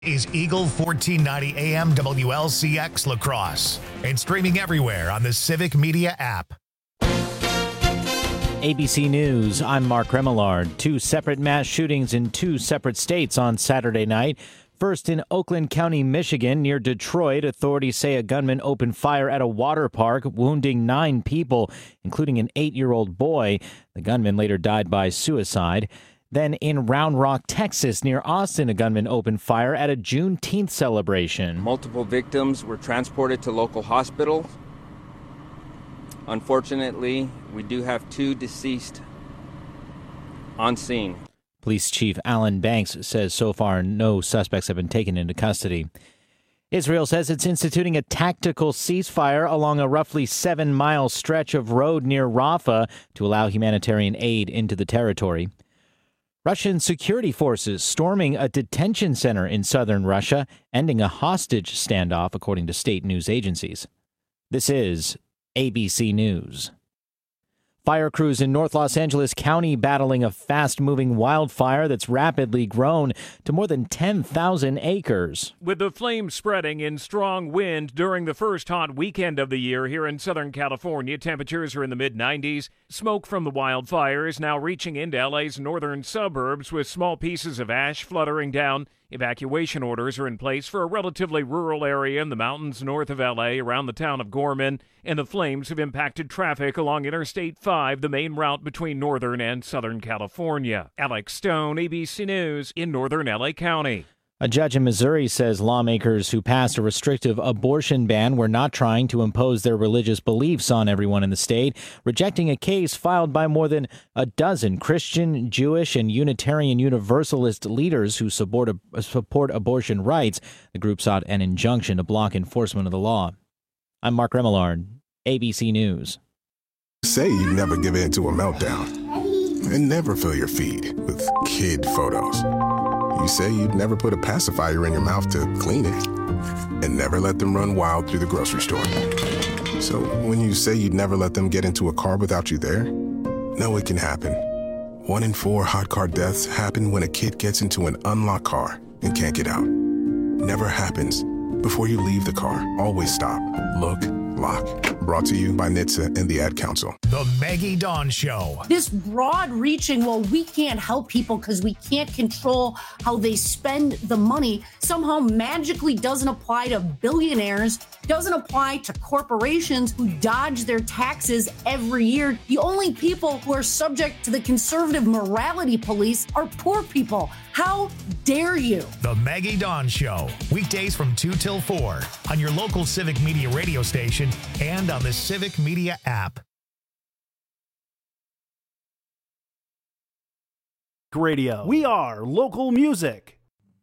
Is Eagle 1490 AM WLCX La Crosse and streaming everywhere on the Civic Media app. ABC News, I'm Mark Remillard. Two separate mass shootings in two separate states on Saturday night. First in Oakland County, Michigan, near Detroit, authorities say a gunman opened fire at a water park, wounding 9 people, including an 8-year-old boy. The gunman later died by suicide. Then in Round Rock, Texas, near Austin, a gunman opened fire at a Juneteenth celebration. Multiple victims were transported to local hospitals. Unfortunately, we do have 2 deceased on scene. Police Chief Alan Banks says so far no suspects have been taken into custody. Israel says it's instituting a tactical ceasefire along a roughly 7-mile stretch of road near Rafah to allow humanitarian aid into the territory. Russian security forces storming a detention center in southern Russia, ending a hostage standoff, according to state news agencies. This is ABC News. Fire crews in North Los Angeles County battling a fast-moving wildfire that's rapidly grown to more than 10,000 acres. With the flames spreading in strong wind during the first hot weekend of the year here in Southern California, temperatures are in the mid-90s. Smoke from the wildfire is now reaching into LA's northern suburbs with small pieces of ash fluttering down. Evacuation orders are in place for a relatively rural area in the mountains north of L.A. around the town of Gorman, and the flames have impacted traffic along Interstate 5, the main route between northern and southern California. Alex Stone, ABC News, in northern L.A. County. A judge in Missouri says lawmakers who passed a restrictive abortion ban were not trying to impose their religious beliefs on everyone in the state, rejecting a case filed by more than a dozen Christian, Jewish, and Unitarian Universalist leaders who support abortion rights. The group sought an injunction to block enforcement of the law. I'm Mark Remillard, ABC News. Say you never give in to a meltdown and never fill your feed with kid photos. You say you'd never put a pacifier in your mouth to clean it and never let them run wild through the grocery store. So when you say you'd never let them get into a car without you there, know it can happen. 1 in 4 hot car deaths happen when a kid gets into an unlocked car and can't get out. Never happens. Before you leave the car, always stop, look, lock. Brought to you by NHTSA and the Ad Council. The Maggie Dawn Show. This broad-reaching, well, we can't help people because we can't control how they spend the money, somehow magically doesn't apply to billionaires, doesn't apply to corporations who dodge their taxes every year. The only people who are subject to the conservative morality police are poor people. How dare you? The Maggie Dawn Show. Weekdays from 2 till 4 on your local Civic Media radio station and on the Civic Media app. Radio. We are local music.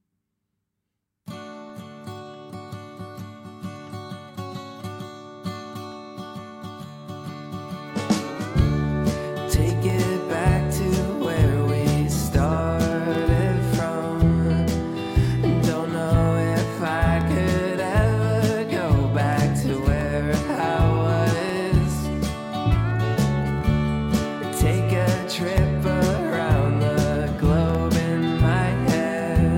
Take it back to where we started from. Don't know if I could ever go back to where I was. Take a trip around the globe in my head.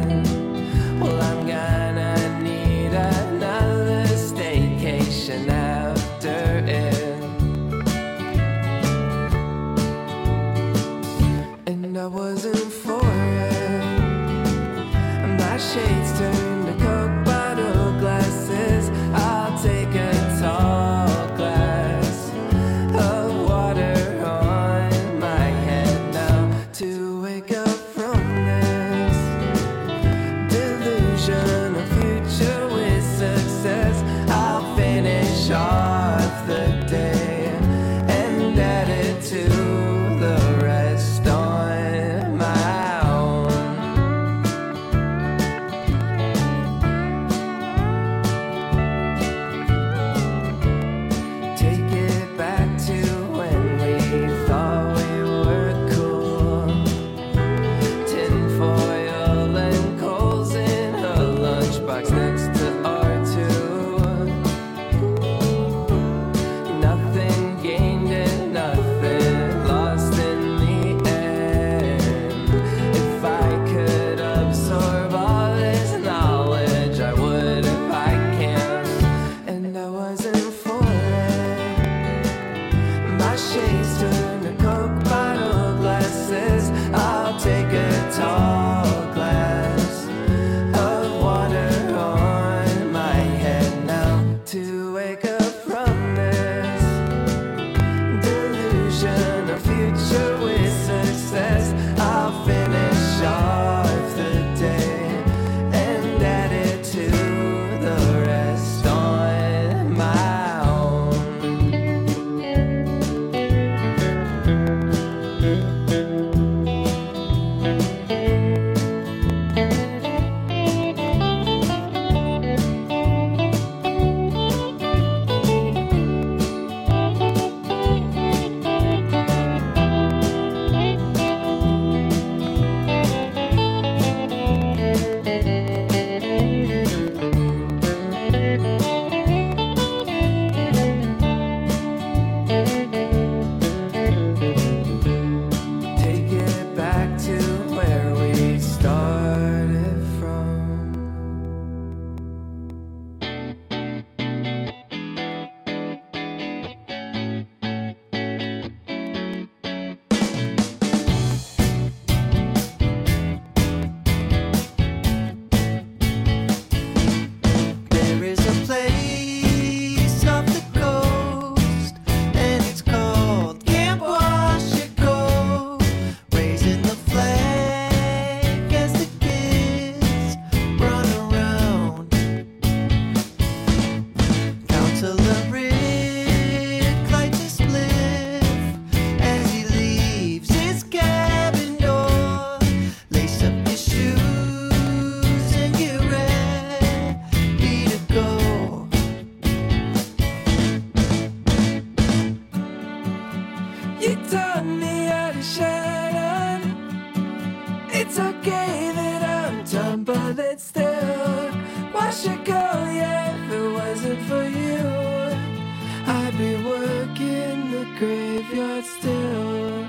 Watch it go, yeah, if it wasn't for you, I'd be working the graveyard still.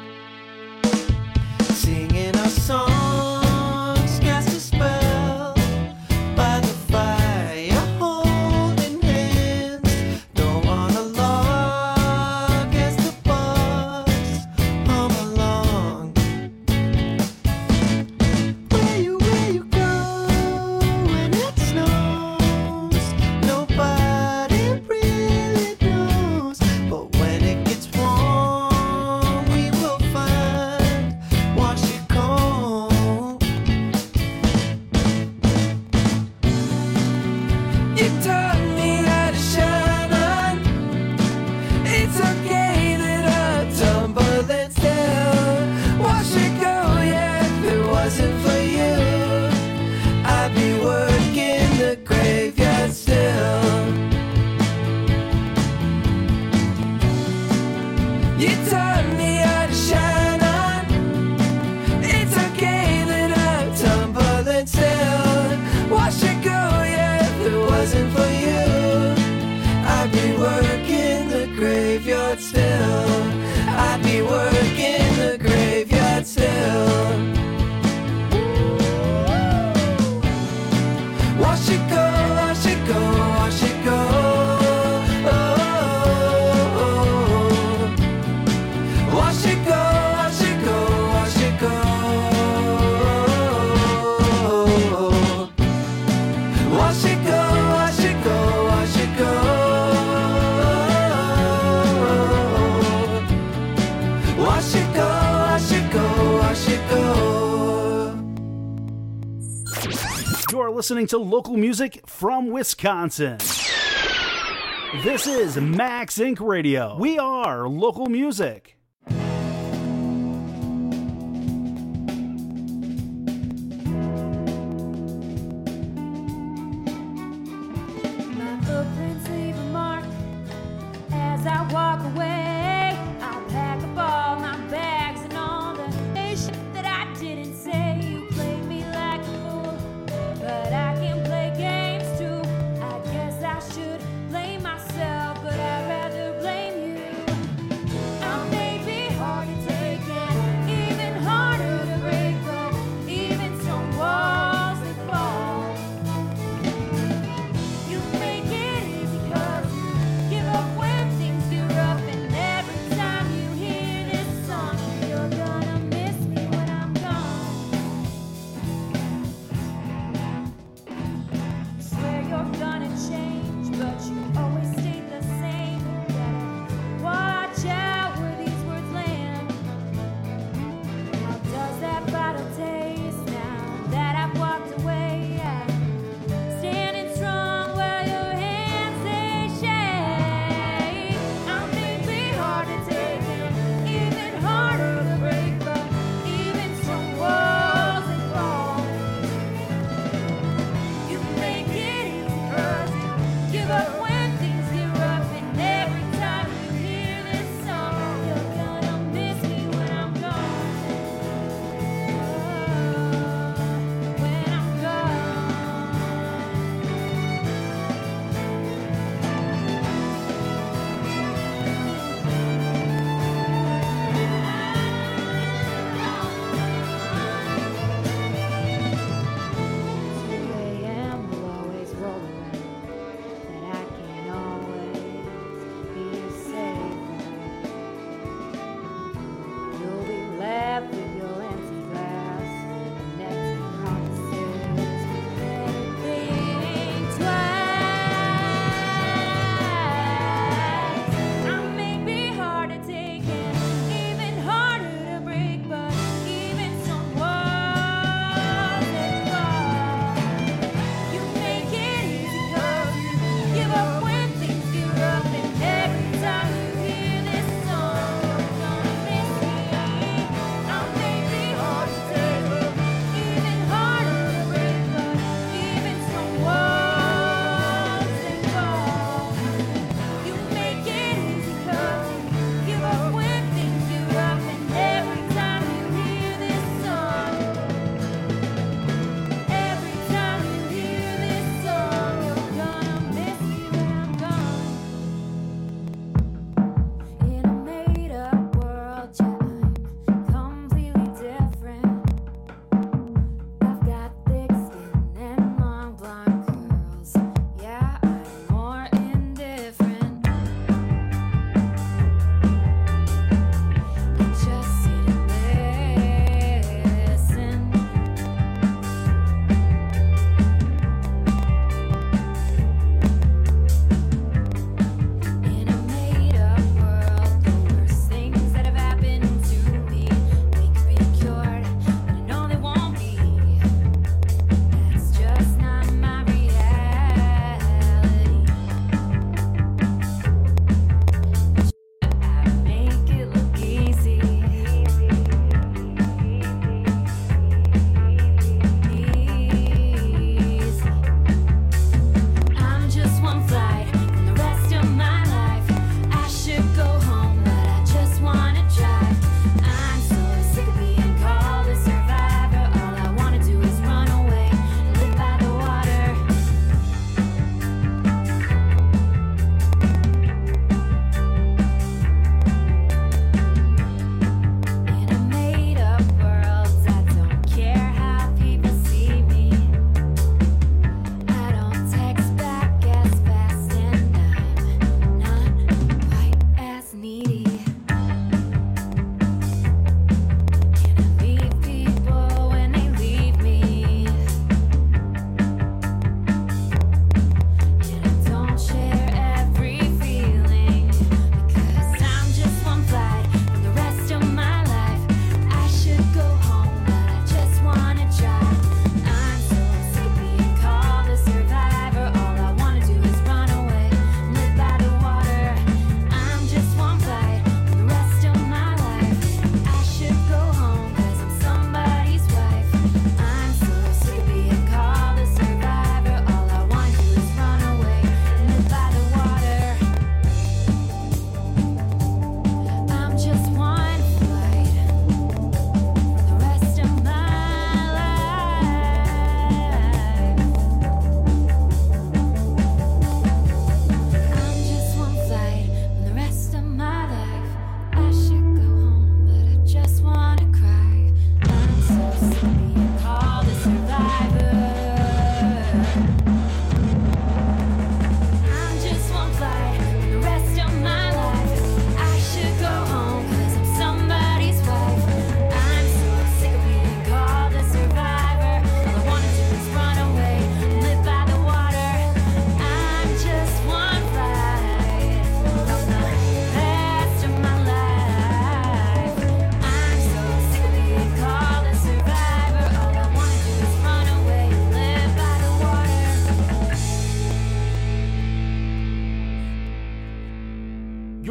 Singing our songs, cast a spell by the fire, holding hands. Don't wanna log as the bugs hum along. Where you go when it snows? Nobody really knows. But when it gets warm, we will find Washiko. You taught me how to shine on. It's okay that I tumble and still wash it go, yeah, if it wasn't for you, I'd be working the graveyard still. You taught me how to shine on. It's okay that I tumble and still wash it go, yeah, if it wasn't for you, I'd be working the graveyard still. I'd be working the graveyard still. Wash it go, wash it go, wash it go. Oh, oh, oh. Wash it go, wash it go, wash it go. Wash it go, wash it go, wash it go. Wash it go, wash it go, wash it go. You're listening to local music from Wisconsin. This is Max Inc. Radio. We are local music. My footprints leave a mark as I walk away. I'll pack up all my bags and all the shit that I didn't say. You played me like a fool, but I can play games too. I guess I should blame myself, but I'd rather blame you. I may be hard to take and even harder to break, but even some walls that fall. You make it easy 'cause you give up when things get rough and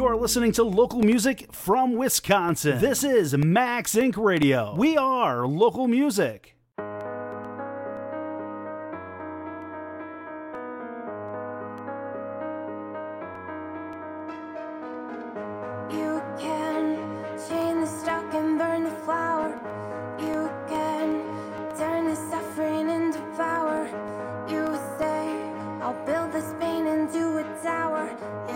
You're listening to local music from Wisconsin. This is Max Inc. Radio. We are local music. You can chain the stock and burn the flower. You can turn the suffering into power. You say, I'll build this pain into a tower.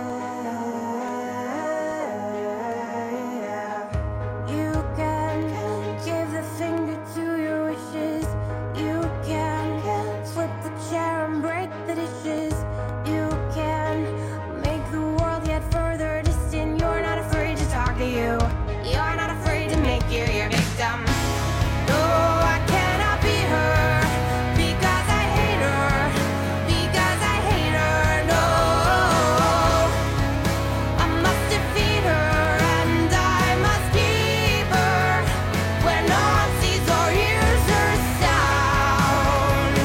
You can give the finger to your wishes. You can flip the chair and break the dishes. You can make the world yet further distant. You're not afraid to talk to you. You're not afraid to make you your victim. No, I cannot be her because I hate her. Because I hate her. No, I must defeat her and I must keep her where no one sees or hears her sounds.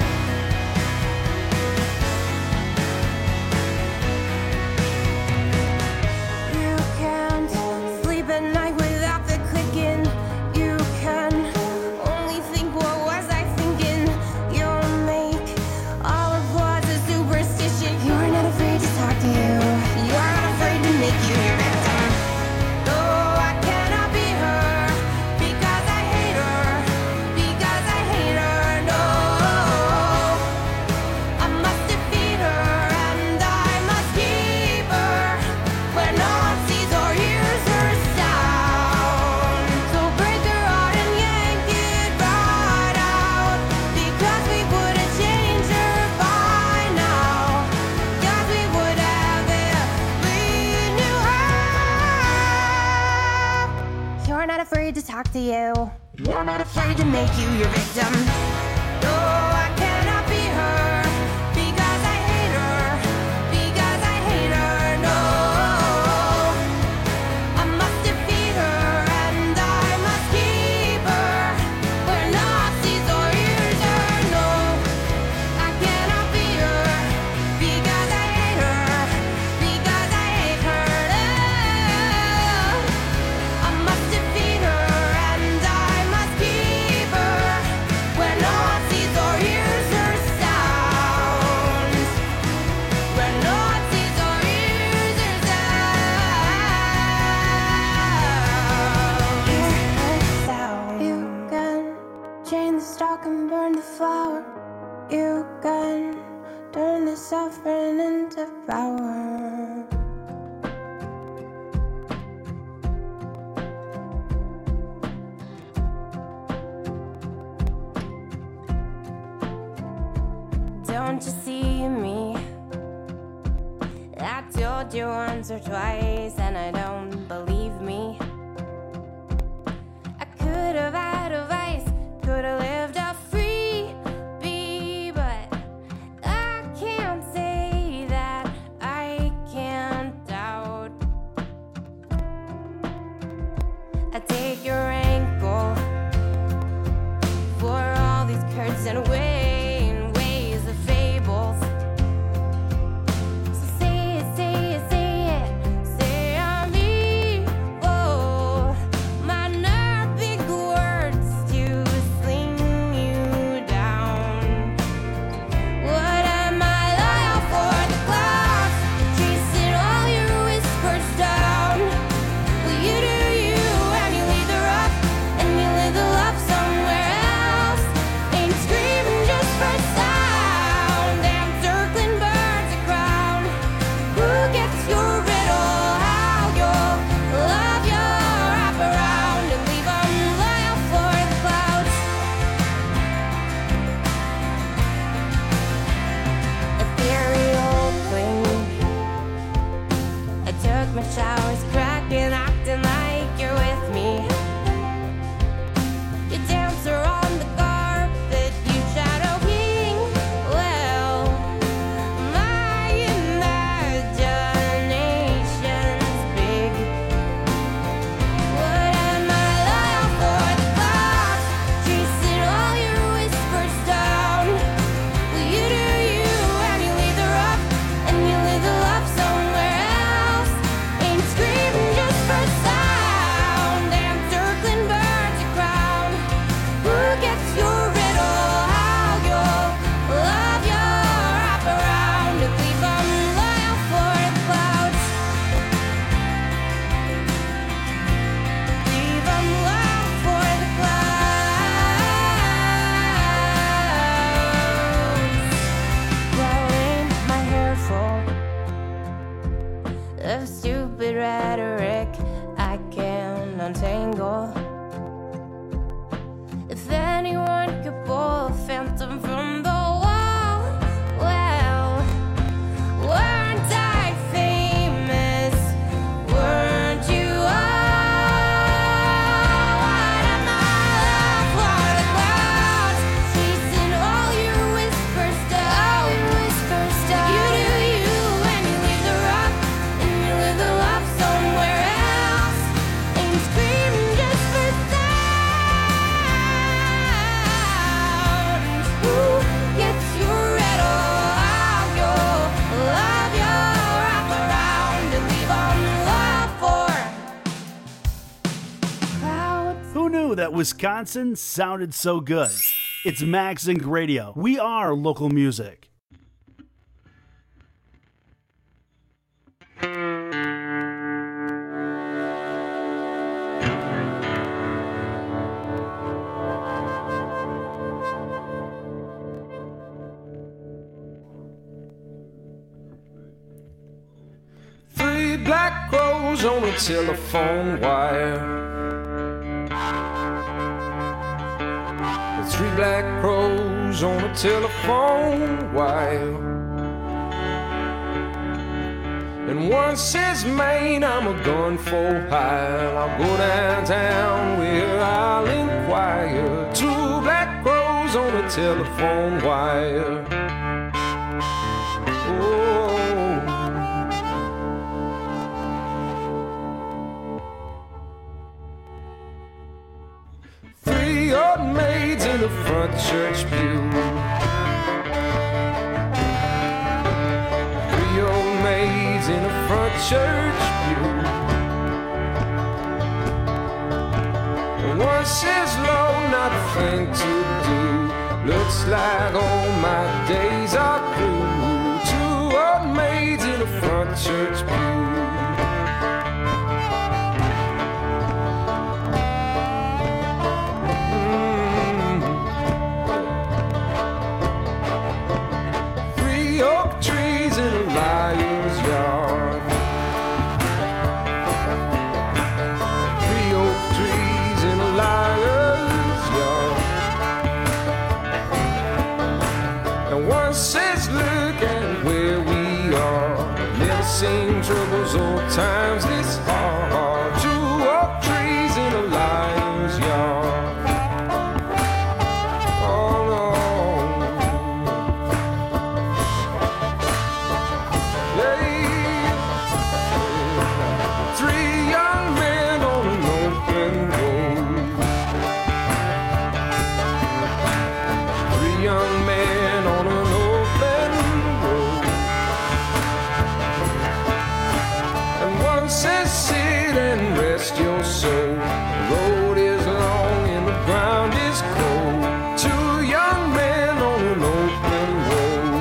You can't sleep at night without the clicking. You can only think, what was I thinking? You'll make all applause a superstition. You're not afraid to talk to you. You're not afraid to make you your victim. No, I cannot be her because I hate her. Because I hate her. No, I must defeat her and I must keep her where no one sees or hears her sound. So break her heart and yank it right out, because we would have changed her by now. Because we would have if we knew her. You're not afraid to talk to you. You're not afraid to make you your victim. No, I cannot be her because I hate her. Because I hate her. No, I must defeat her and I must keep her where no one sees or hears her. No, I cannot be her because I hate her. Because I hate her. I must defeat her and I must keep her where no one sees or hears her sounds. Where no one sees or hears her sounds. You can chain the stock and burn the flower. You can turn the suffering into power. Don't you see me? I told you once or twice and I don't believe me. I could have had advice, could have lived a free bee, but I can't say that I can't doubt. I take your ankle for all these curts and ways of fables. So say it, say it, say it, say I'm evil. My nerve big words to sling that Wisconsin sounded so good. It's Max Inc. Radio. We are local music. Three black crows on a telephone wire. Three black crows on a telephone wire. And one says, Maine, I'm a gun for hire. I'll go downtown where I'll inquire. Two black crows on a telephone wire. Oh. Three old maids in the front church pew. Three old maids in the front church pew. And one says, Lord, not a thing to do. Looks like all my days are through. Two old maids in the front church pew. Liar's yard. Three oak trees in a liar's yard. And one says, look at where we are. Never seen troubles or times this hard. Two oak trees in a liar's yard. Your soul. The road is long and the ground is cold. Two young men on an open road.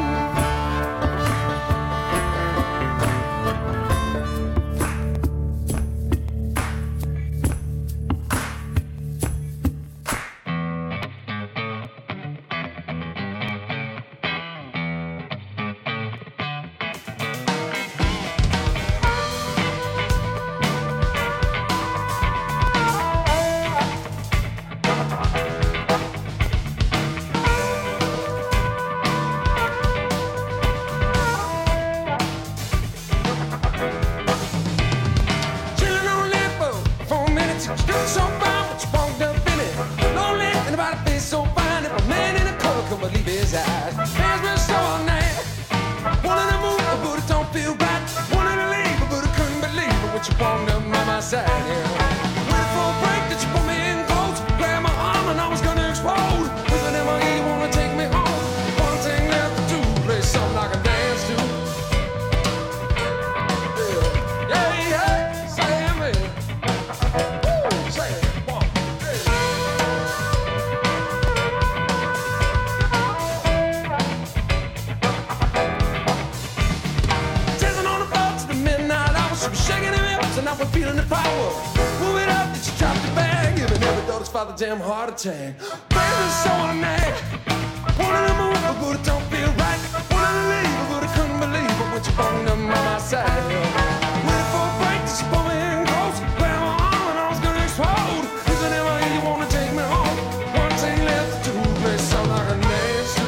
Damn heart attack. Baby, so on that. Wanted to move, but it don't feel right. Wanted to leave, but I couldn't believe it. When you banged up by my side. Waiting for a break, just pull me in close. Grab my arm and I was gonna explode. Is it ever you wanna take me home? One thing left to do, play something like a dance to.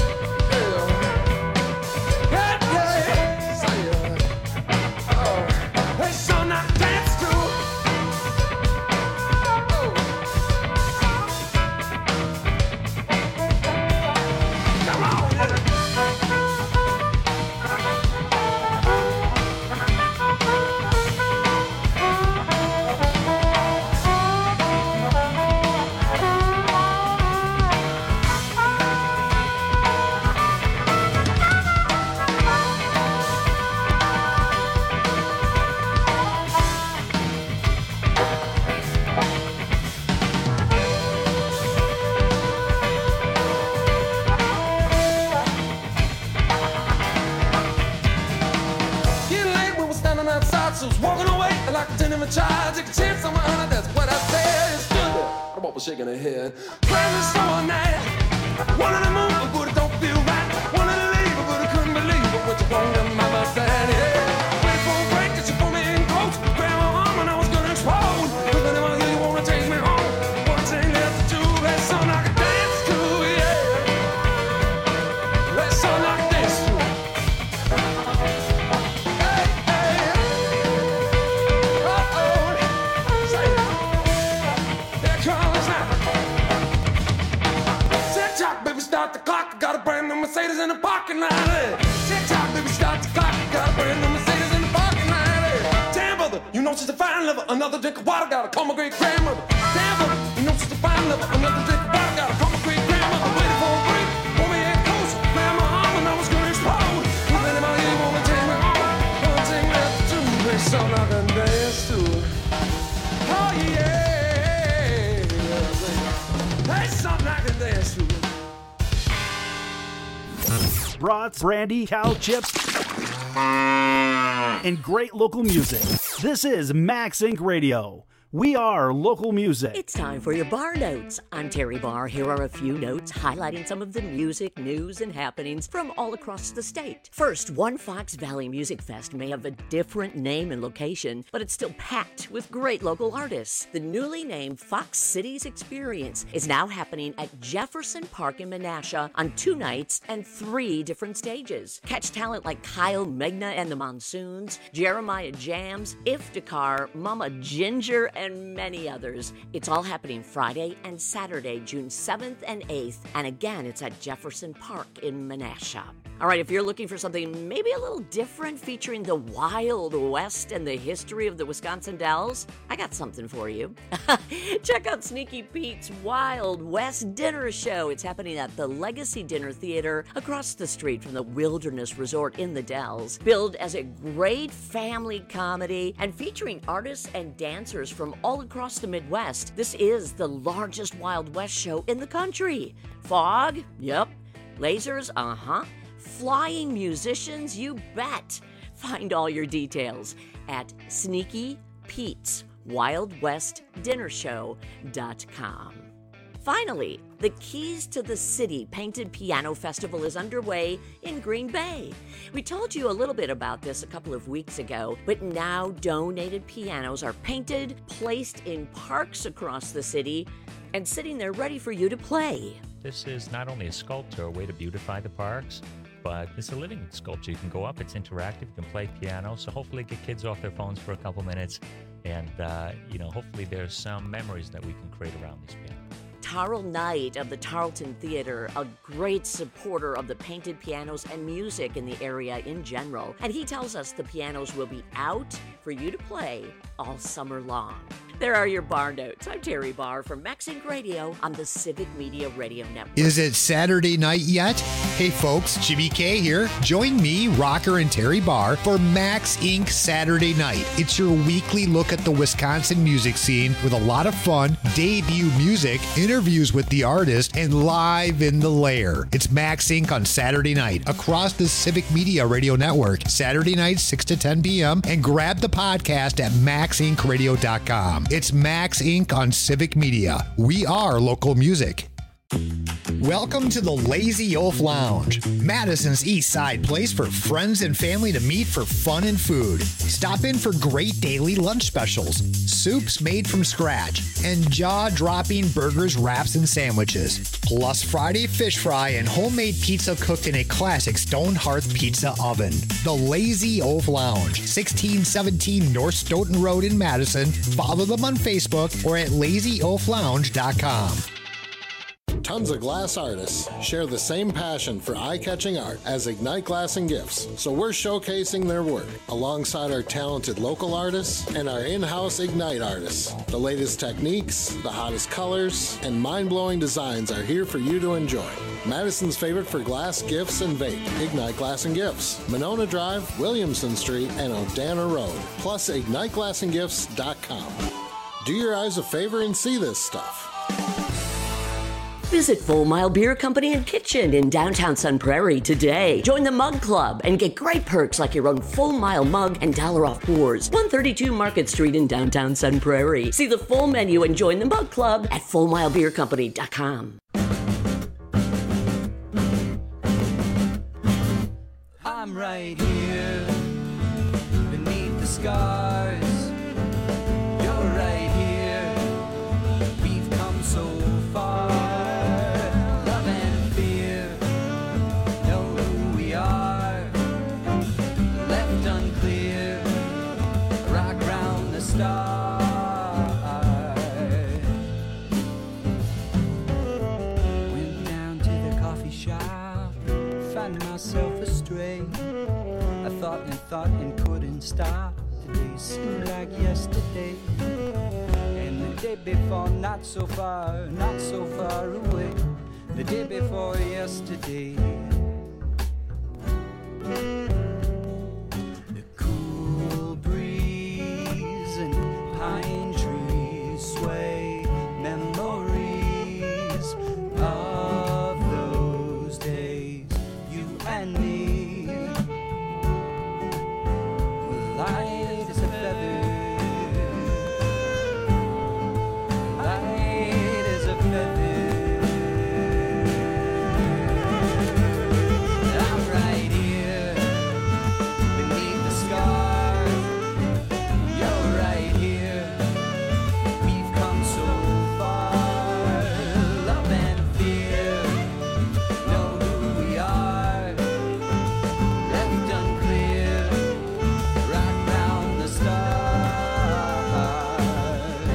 Yeah, yeah, say yeah. Oh, hey, son, I dance to. Come on, yeah. So I was walking away like a ten in my child. Take a chance on my honor, that's what I said. Stood there, the ball was shaking her head. Crazy summer night, wanted to move, but it don't feel right. Wanted to leave, but I couldn't believe it. What you want, mama said, yeah. Waiting for a break, cause you put me in close. Grabbed my arm and I was gonna explode. But then I hear you wanna take me home. One thing left to do, that song I can dance to, yeah. That song I can dance to. Start the clock, got a brand new Mercedes in the parking lot. Tick-tock, baby, start the clock, got a brand new Mercedes in the parking lot. Damn, brother, you know she's a fine lover. Another drink of water, gotta call my great grandmother. Damn, brother, you know she's a fine lover. Another drink of water, gotta call my great grandmother. Waiting for a break, pull me in close, man, my arm and I was gonna explode. If anybody here wanna take me home, one thing left to do, there's something I can dance to. Oh yeah, there's something I can dance to. Brats, brandy, cow chips, and great local music. This is Max Inc. Radio. We are local music. It's time for your bar notes. I'm Terry Barr. Here are a few notes highlighting some of the music, news, and happenings from all across the state. First, One Fox Valley Music Fest may have a different name and location, but it's still packed with great local artists. The newly named Fox Cities Experience is now happening at Jefferson Park in Menasha on 2 nights and 3 different stages. Catch talent like Kyle Megna and the Monsoons, Jeremiah Jams, Iftikhar, Mama Ginger, and many others. It's all happening Friday and Saturday, June 7th and 8th, and again, it's at Jefferson Park in Menasha. All right, if you're looking for something maybe a little different featuring the Wild West and the history of the Wisconsin Dells, I got something for you. Check out Sneaky Pete's Wild West Dinner Show. It's happening at the Legacy Dinner Theater across the street from the Wilderness Resort in the Dells. Billed as a great family comedy and featuring artists and dancers from all across the Midwest, this is the largest Wild West show in the country. Fog? Yep. Lasers? Uh-huh. Flying musicians? You bet. Find all your details at Sneaky Pete's WildWestDinnerShow.com. Finally, the Keys to the City Painted Piano Festival is underway in Green Bay. We told you a little bit about this a couple of weeks ago, but now donated pianos are painted, placed in parks across the city, and sitting there ready for you to play. This is not only a sculpture, a way to beautify the parks, but it's a living sculpture. You can go up, it's interactive, you can play piano, so hopefully get kids off their phones for a couple minutes, and hopefully there's some memories that we can create around these pianos. Tarl Knight of the Tarleton Theater, a great supporter of the painted pianos and music in the area in general. And he tells us the pianos will be out for you to play all summer long. There are your bar notes. I'm Terry Barr from Max Inc. Radio on the Civic Media Radio Network. Is it Saturday night yet? Hey folks, Jimmy K here. Join me, Rocker and Terry Barr, for Max Inc. Saturday Night. It's your weekly look at the Wisconsin music scene with a lot of fun, debut music, interviews with the artist, and live in the lair. It's Max Inc. on Saturday night across the Civic Media Radio Network, Saturday night 6 to 10 p.m. and grab the podcast at maxincradio.com. It's Max Inc. on Civic Media. We are local music. Welcome to the Lazy Oaf Lounge, Madison's East Side place for friends and family to meet for fun and food. Stop in for great daily lunch specials, soups made from scratch, and jaw-dropping burgers, wraps, and sandwiches. Plus Friday fish fry and homemade pizza cooked in a classic stone hearth pizza oven. The Lazy Oaf Lounge, 1617 North Stoughton Road in Madison. Follow them on Facebook or at lazyoaflounge.com. Tons of glass artists share the same passion for eye-catching art as Ignite Glass and Gifts, so we're showcasing their work alongside our talented local artists and our in-house Ignite artists. The latest techniques, the hottest colors, and mind-blowing designs are here for you to enjoy. Madison's favorite for glass, gifts, and vape, Ignite Glass and Gifts, Monona Drive, Williamson Street, and Odana Road, plus IgniteGlassandGifts.com. Do your eyes a favor and see this stuff. Visit Full Mile Beer Company and Kitchen in downtown Sun Prairie today. Join the Mug Club and get great perks like your own Full Mile mug and $1 off pours. 132 Market Street in downtown Sun Prairie. See the full menu and join the Mug Club at FullMileBeerCompany.com. I'm right here beneath the scars. You're right here. We've come so far. Love and fear know who we are. Left unclear. Rock round the stars. Went down to the coffee shop. Found myself astray. I thought and couldn't stop. Today seemed like yesterday. And the day before, not so far away. The day before yesterday. The cool breeze and pine trees sway memories of those days. You and me. Light as a feather. Light as a feather. I'm right here beneath the scars. You're right here. We've come so far. Love and fear know who we are. Left unclear. Rock round the stars.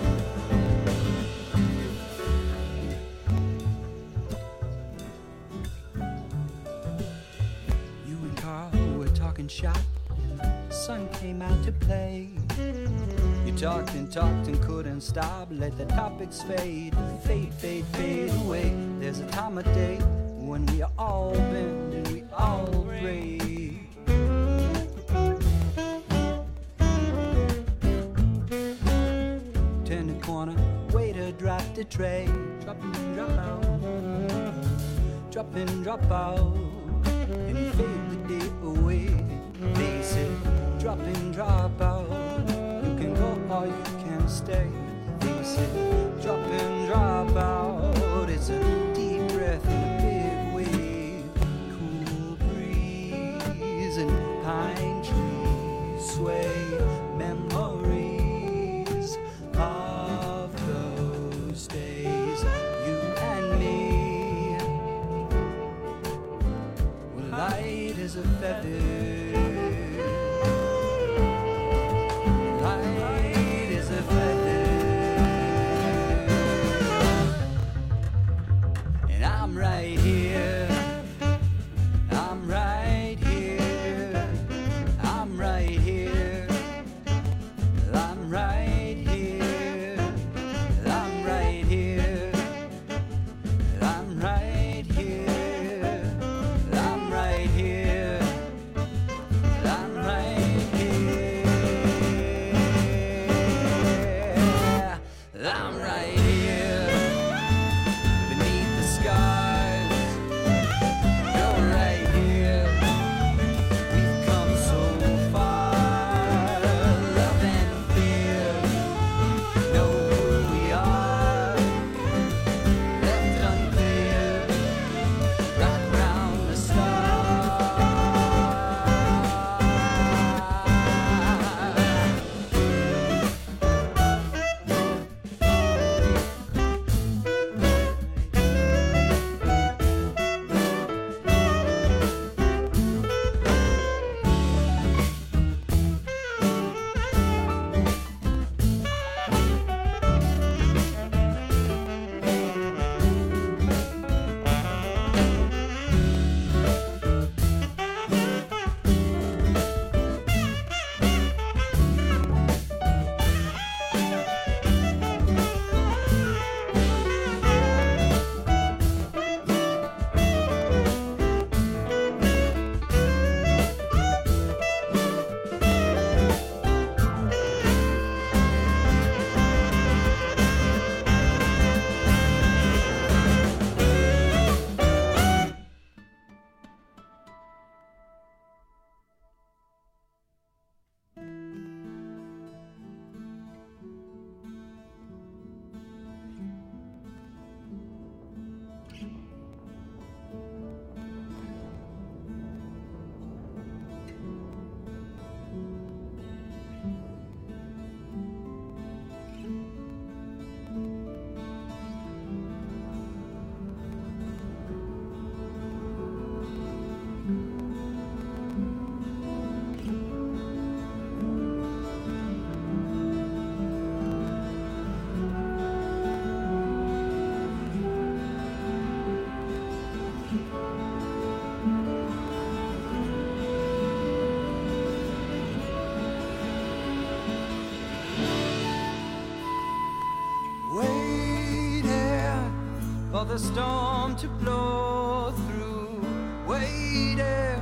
You and Carl were talking shop. Sun came out to play. You talked and couldn't stop. Let the topics fade, fade away. There's a time of day when we are all bend and we all break. Turn the corner, waiter dropped the tray. Drop in, drop out. Drop in, drop out. And fade the day away. They said, drop in, drop out. You can go or you can stay. They said, drop in, drop out. It's a deep breath and a big wave. Cool breeze and pine trees sway memories of those days. You and me were light as a feather. Light as a feather. And I'm right here. I'm right here. I'm right here. I'm right here. I'm right here. I'm right here. I'm right here. for the storm to blow through, waiting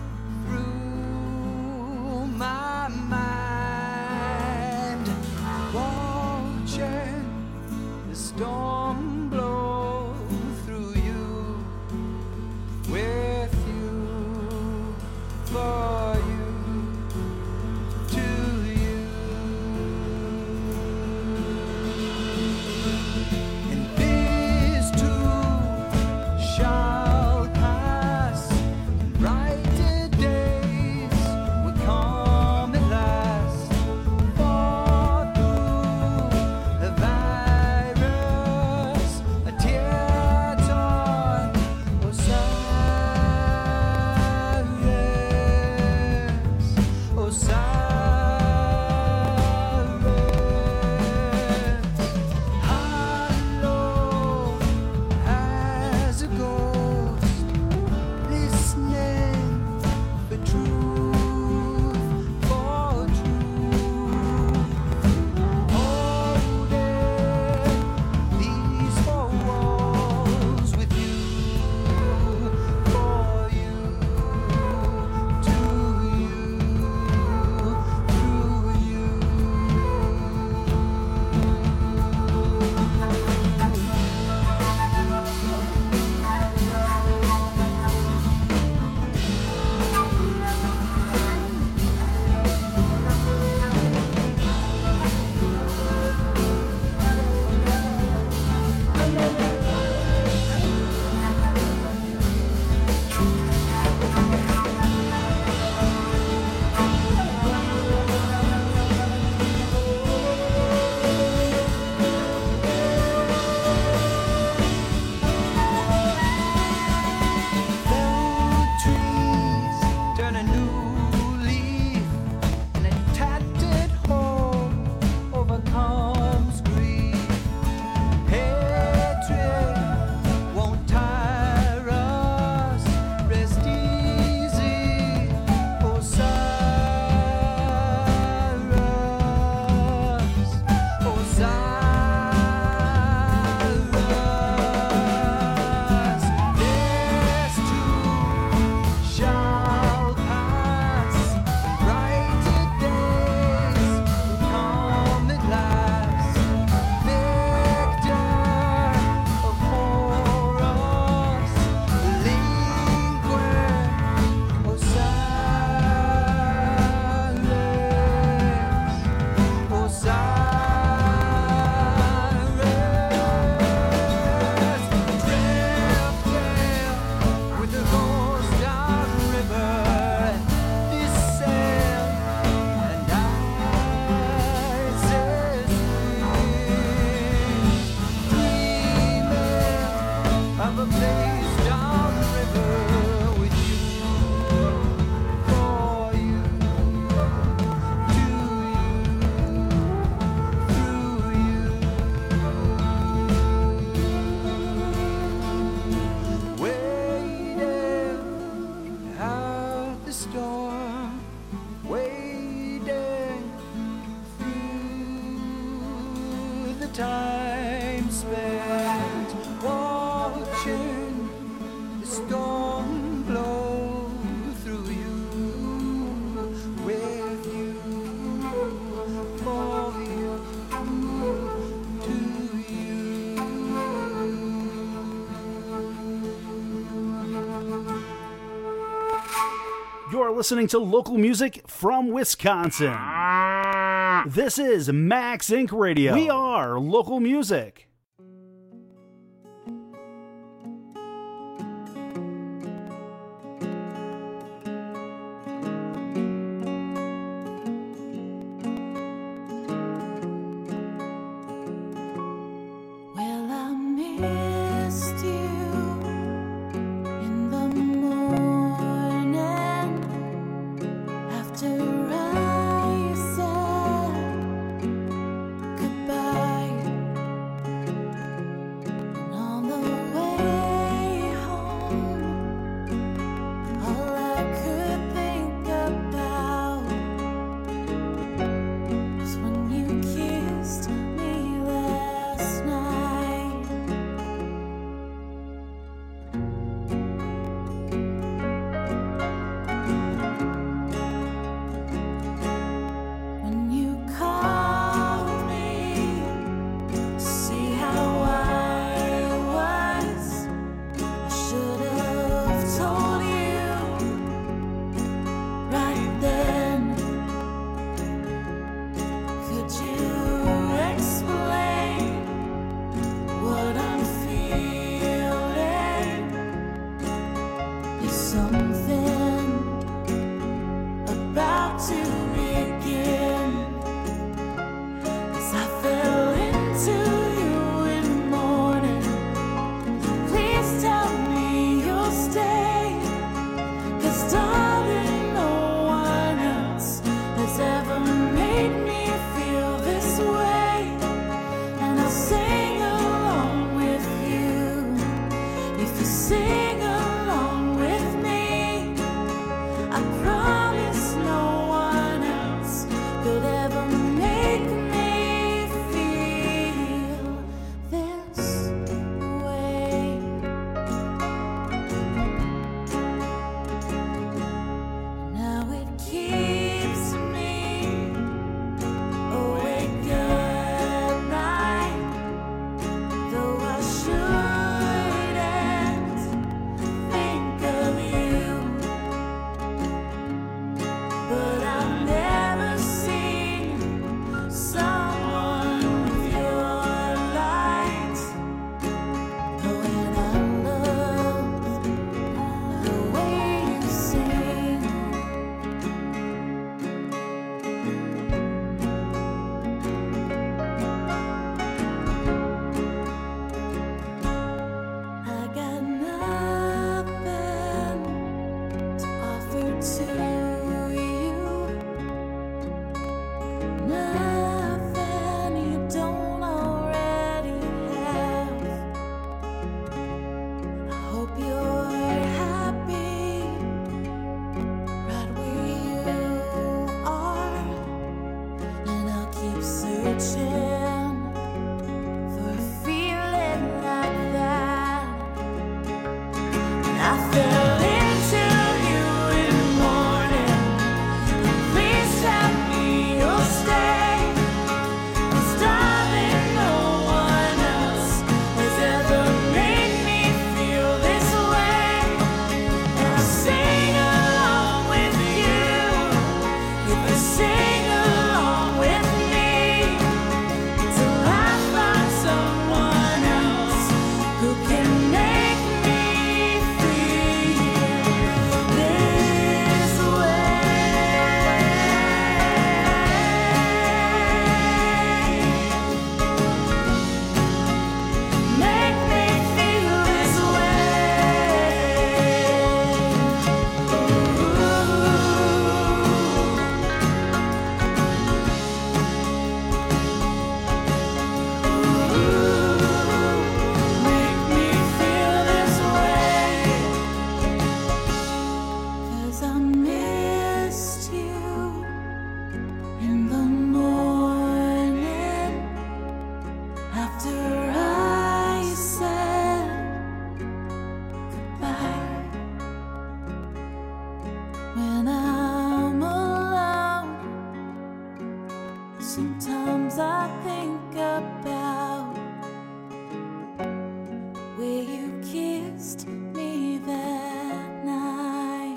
through my mind, watching the storm blow through you, with you, for you, to you. And these two shall pass, brighter days will come at last, for through the virus a tear-torn Osiris, Osiris, hollow as a ghost, listening for truth, holding these four walls with you, for you, to you, through you. Felled trees turn a new leaf, and a tattered hope overcomes grief. Hatred won't tire us. Rest easy, Osiris, Osiris. This too shall pass, brighter days will come at last. Victor of horrors, delinquent Osiris, Osiris, drifting with the ghost down river, this sail and Isis dreaming of a place down river with you, for you, to you, through you. Waiting out the storm, waiting through the time spent watching the storm blow through you, with you, for you, to you. You're listening to local music from Wisconsin. This is Max Inc. Radio. We are local music. Well, I missed you in the morning after I said goodbye. When I'm alone, sometimes I think about the way you kissed me that night.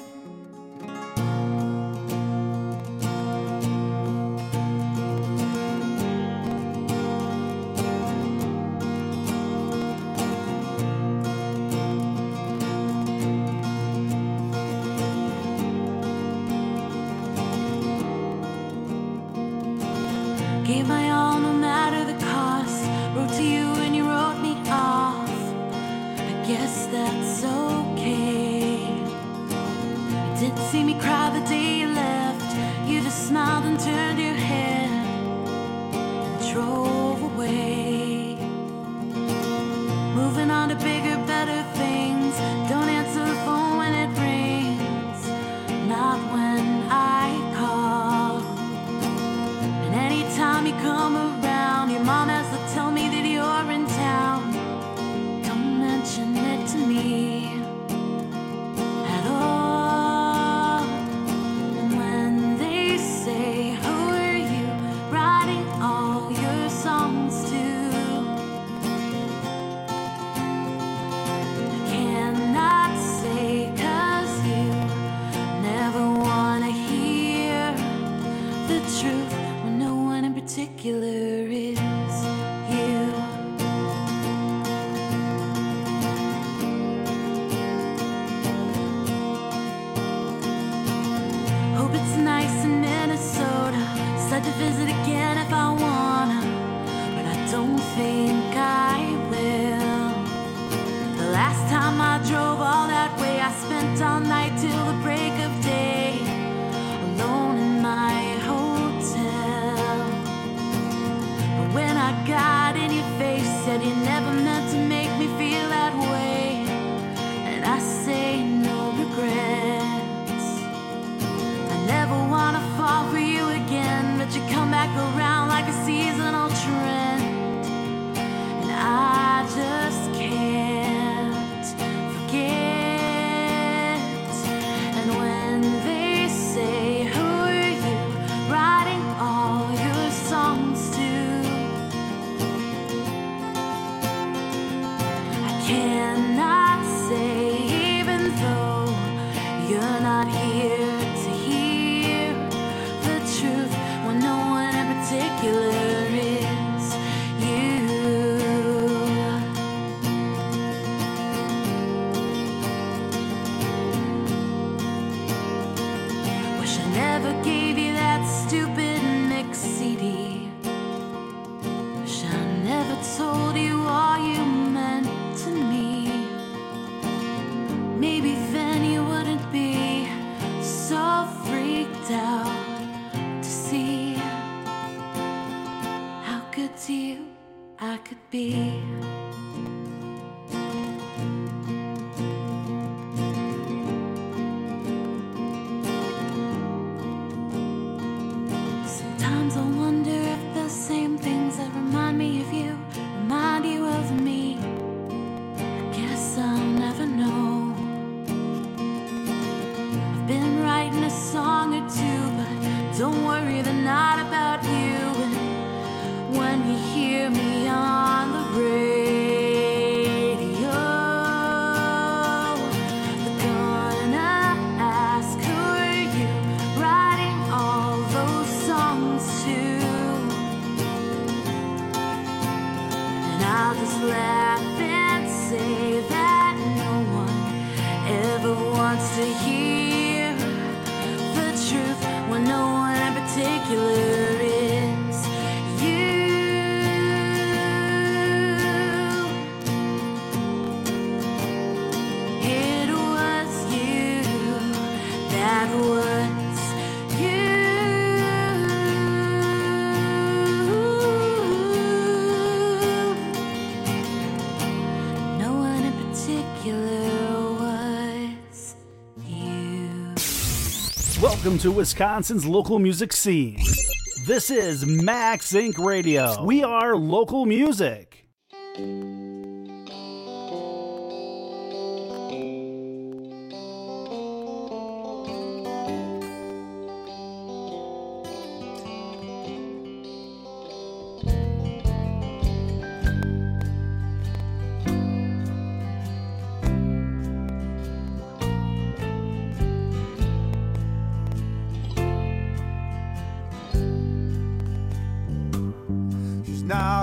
Gave my all no matter the cost. Wrote to you and you wrote me off. I guess that's okay. You didn't see me cry the day you left. You just smiled and turned your head and drove away. Moving on to bigger, better things. Don't answer the phone when it rings. Not when I call. And anytime you come around, your mom has to tell me that you're in town. Don't mention it to me at all. And when they say, who are you writing all your songs to? I cannot say 'cause you never wanna hear the truth when no one in particular is you. Hope it's nice in Minnesota. Said to visit again if I wanna, but I don't think I will. The last time I drove all that way, I spent all night till the break of day, alone in my hotel. But when I got in your face, said you never meant to make me feel that way, and I say no regrets. I never wanna fall for you again, but you come back around like a seasonal trend, and I just can't forget. And when they say, who are you writing all your songs to? I cannot say, even though you're not here to hear the truth when no one in particular is you. Wish I never gave you that stupid mix CD. Wish I never told you all you meant to me. Maybe then you wouldn't be so freaked out to see how good to you I could be. Sometimes I wonder if the same things that remind me of you remind you of me. I guess I'll never know. I've been writing a song or two, but don't worry, they're not about you. And when you hear me on the radio, they're gonna ask, who are you writing all those songs to? And I'll just laugh and say that no one ever wants to hear the truth when no one in particular is you. It was you that was you. No one in particular was you. Welcome to Wisconsin's local music scene. This is Max Inc. Radio. We are local music.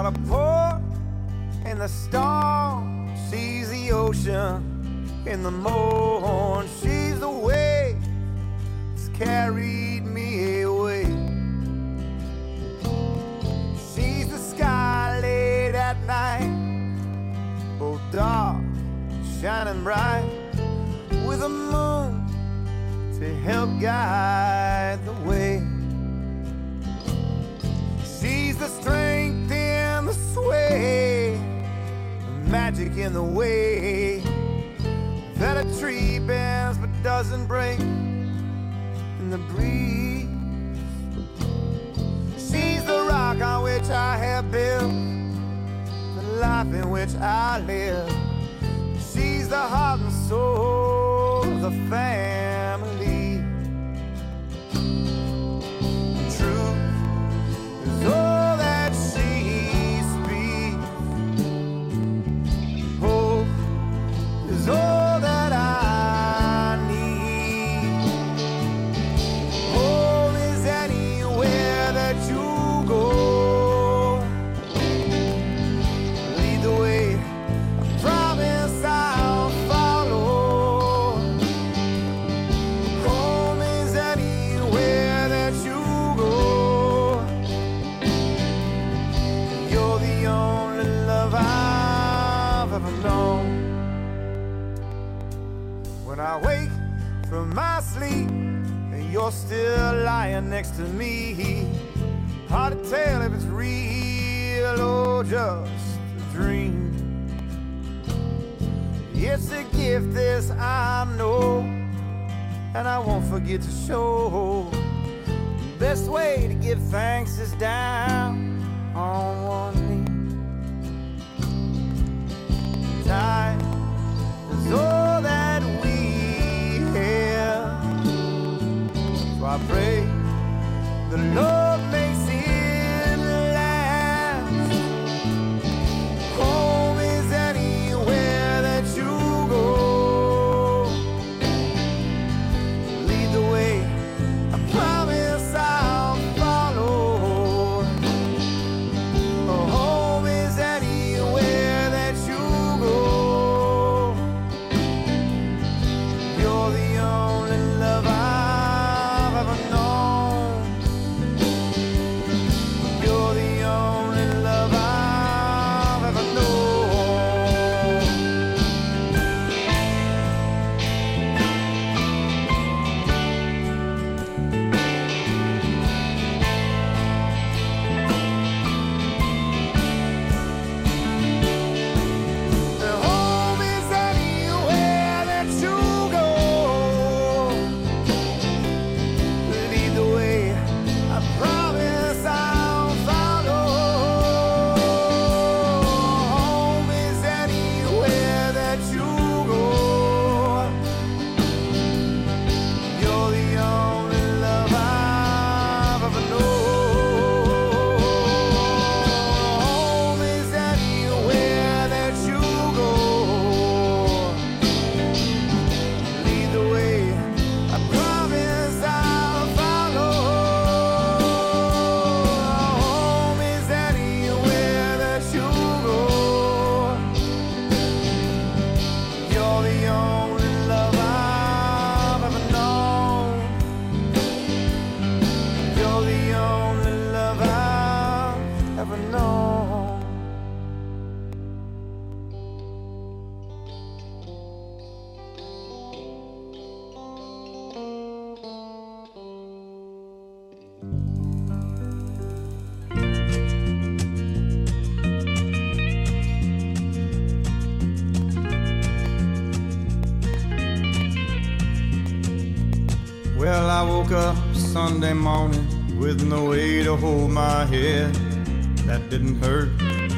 a port in the storm. She's the ocean in the morn. She's the wave that's carried me away. She's the sky late at night, both dark, shining bright, with a moon to help guide the way. She's the strength in the sway, the magic in the way that a tree bends but doesn't break in the breeze. She's the rock on which I have built the life in which I live. She's the heart and soul of the family. Truth is all that she speaks. Hope is all that I need. Home is anywhere that you go. Lead the way, I promise I'll follow. Home is anywhere that you go. You're the only love I've ever known. When I wake from my sleep and you're still lying next to me, hard to tell if it's real or just a dream. It's a gift, this I know, and I won't forget to show. The best way to give thanks is down on one knee. Time is all that we have, so I pray the Lord makes it last. Home is anywhere that you go. Lead the way, I promise I'll follow. Home is anywhere that you go. You're the only love I've ever known. You're the only love I've ever known. Home is anywhere that you go. Lead the way, I promise I'll follow. Home is anywhere that you go. You're the only love I've ever known. Home is anywhere that you go. Lead the way, I promise I'll follow. Home is anywhere that you go. You're the only love I've ever known. You're the only love I've ever known. Well, I woke up Sunday morning with no way to hold my head. That didn't hurt.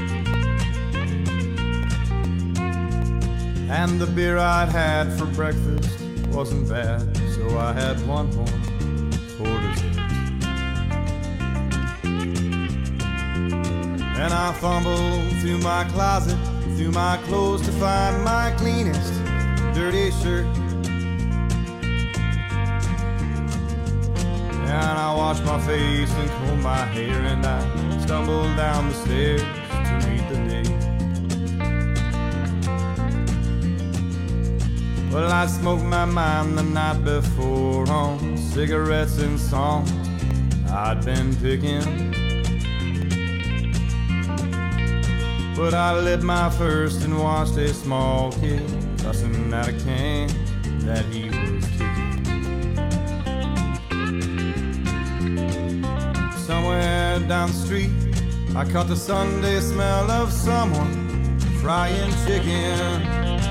And the beer I'd had for breakfast wasn't bad, so I had one more for dessert. And I fumbled through my closet, through my clothes to find my cleanest dirty shirt. And I washed my face and combed my hair, and I stumbled down the stairs meet the day. Well, I smoked my mind the night before on cigarettes and songs I'd been picking. But I lit my first and watched a small kid cussing at a can that he was kicking. Somewhere down the street, I caught the Sunday smell of someone frying chicken.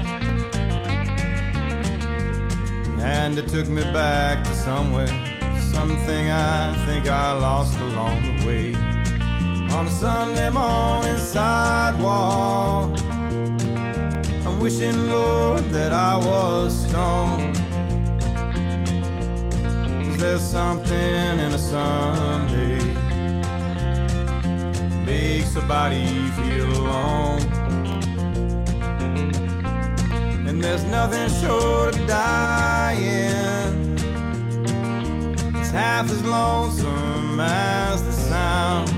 And it took me back to somewhere, something I think I lost along the way. On a Sunday morning sidewalk, I'm wishing, Lord, that I was stoned. 'Cause there's something in a Sunday makes a body feel alone. And there's nothing short of dying. It's half as lonesome as the sound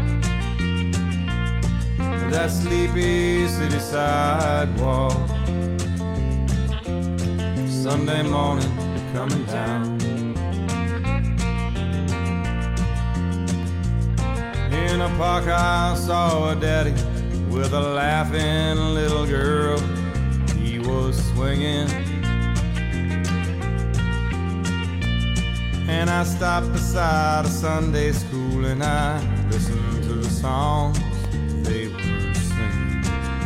of that sleepy city sidewalk. Sunday morning coming down. In a park I saw a daddy with a laughing little girl he was swinging. And I stopped beside a Sunday school and I listened to the songs they were singing.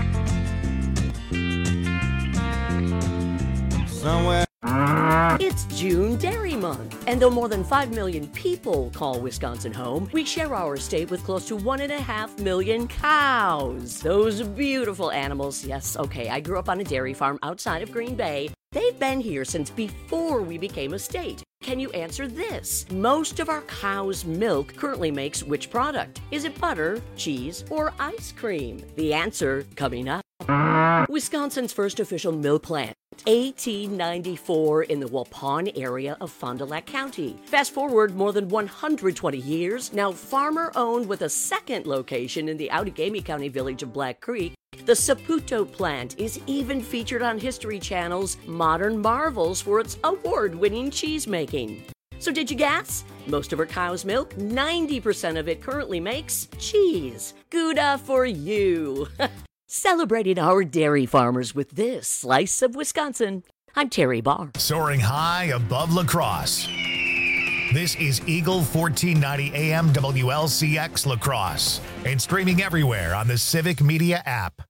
Somewhere. It's June Dairy Month, and though more than 5 million people call Wisconsin home, we share our state with close to 1.5 million cows. Those beautiful animals. Yes, okay, I grew up on a dairy farm outside of Green Bay. They've been here since before we became a state. Can you answer this? Most of our cow's milk currently makes which product? Is it butter, cheese, or ice cream? The answer coming up. Wisconsin's first official milk plant, 1894, in the Waupun area of Fond du Lac County. Fast forward more than 120 years, now farmer-owned with a second location in the Outagamie County village of Black Creek. The Saputo plant is even featured on History Channel's Modern Marvels for its award-winning cheese making. So did you guess? Most of our cow's milk, 90% of it currently makes cheese. Gouda for you! Celebrating our dairy farmers with this slice of Wisconsin. I'm Terry Barr. Soaring high above La Crosse. This is Eagle 1490 AM WLCX La Crosse and streaming everywhere on the Civic Media app.